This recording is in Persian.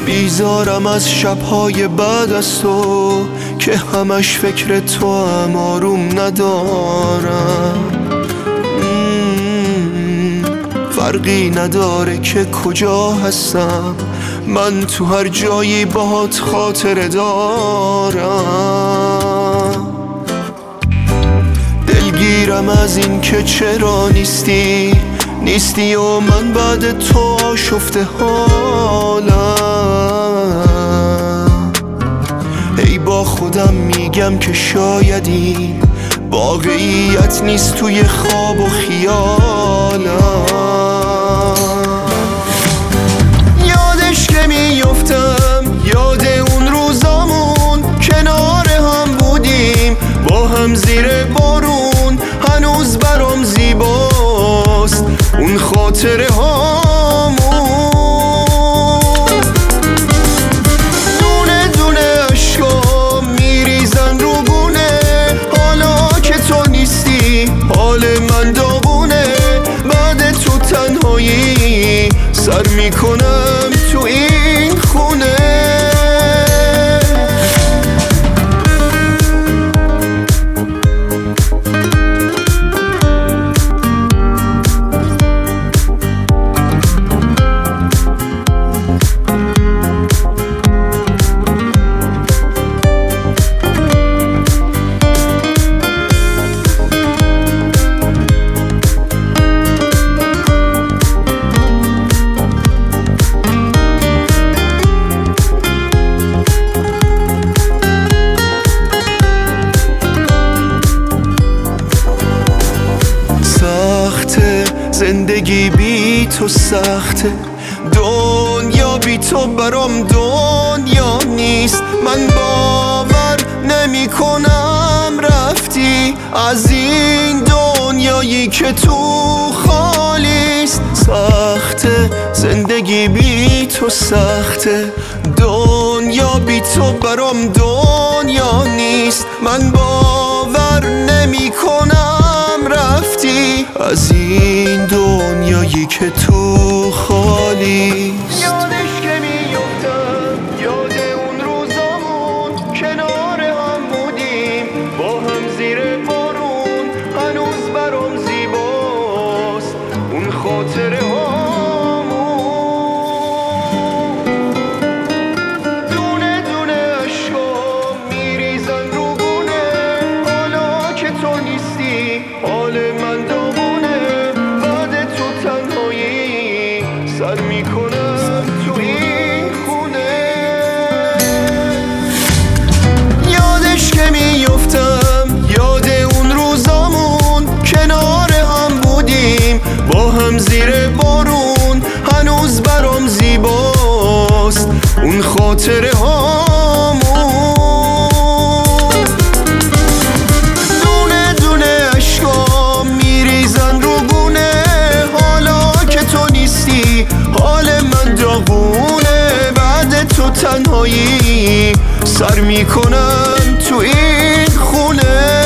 بیزارم از شبهای بعد از تو که همش فکر تو هم آروم ندارم. فرقی نداره که کجا هستم، من تو هر جایی باهات خاطره دارم. دلگیرم از این که چرا نیستی و من بعد تو آشفته حالم. ای با خودم میگم که شاید این واقعیت نیست توی خواب و خیالم. یادش که میفتم یاد اون روزامون کنار هم بودیم با هم زیر بارون، هنوز برام زیباست اون خاطره هامون. دونه دونه عشقام میریزن رو گونه، حالا که تو نیستی حال من داغونه. بعد تو تنهایی سر میکنم تو این خونه. زندگی بی تو سخته، دنیا بی تو برام دنیا نیست. من باور نمی کنم رفتی از این دنیایی که تو خالیست. سخته زندگی بی تو سخته، دنیا بی تو برام دنیا نیست. من باور نمی کنم رفتی از این دنیایی که تو خالیست. یادش که میفتم یاد اون روزامون کنار هم بودیم با هم زیر بارون، هنوز برام زیباست اون خاطره هامون. دونه دونه عشقام میریزن رو گونه، حالا که تو نیستی حال من داغونه. بعد تو تنهایی سر میکنم تو این خونه. یادش که میفتم یاد اون روزامون کنار هم بودیم با هم زیر بارون، هنوز برام زیباست اون خاطره هامون. دونه دونه عشقام میریزن رو گونه، حالا که تو نیستی حال من داغونه. بعد تو تنهایی سر میکنم تو این خونه.